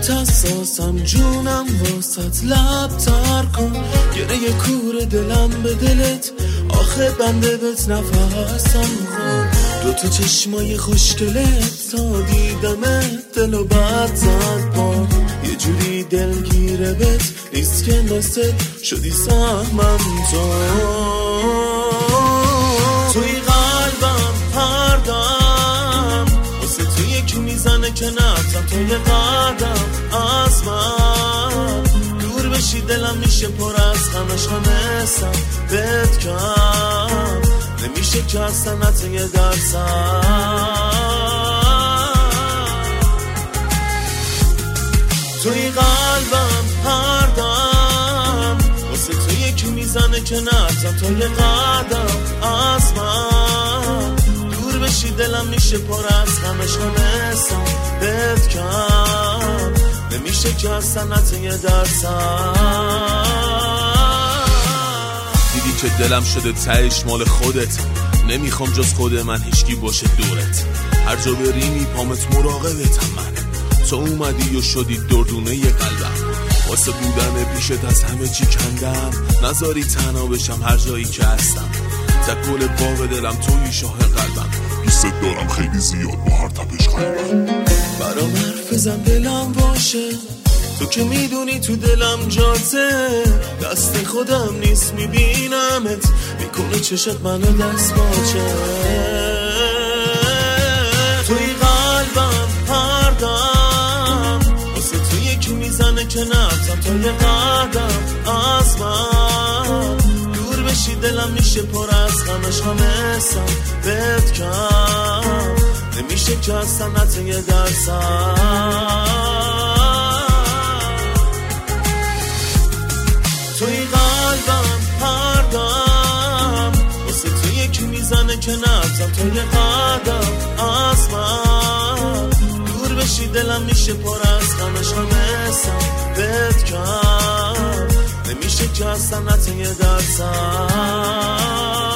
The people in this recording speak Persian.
دلت حساسم جونم واسط لب تر کن گره کور دلم به دلت آخه بنده بهت نفسم خود دوتا چشمای خوشگلت تا دیدمت دلو بد زد با یه جوری دلگیره بت نیست که نست شدی سهمم توی قلبم هر دم واسه تو یکی میزنه که نرسم توی قدم از من دور بشی دلم میشه پر از غمش همسم بهت کم نمیشه که اصلا نتیه درسم توی قلبم هر دم واسه تو یکی میزنه که نرسم توی قدم از من دور بشی دلم میشه پر از غمش همسم بهت کم نمیشه که اصلا نتیه درسم دیدی که دلم شده تهش مال خودت نمیخوام جز خود من هیچکی باشه دورت هر جا بری میپامت مراقبتم من تو اومدی و شدی دردونه ی قلبم واسه بودن پیشت از همه چی کندم نذاری تنها بشم هر جایی که هستم تکل باغ دلم توی شاه قلبم دوست دارم خیلی زیاد با هر تپش قلبم برام حرف بزن دلم باشه تو که میدونی تو دلم جاته دست خودم نیست میبینمت میکنه چشت منو دست باشه توی قلبم هر دم واسه تو یکی میزنه که نرسم توی قدم از من دور بشی دلم میشه پر از غمش همسم بهت کم نمیشه که اصلا نتیه درسم توی قلبم هر دم واسه تو یکی میزنه که نرسم توی قدم از من دور بشی دلم میشه پر از غمش همسم بهت کم نمیشه که اصلا نتیه درسم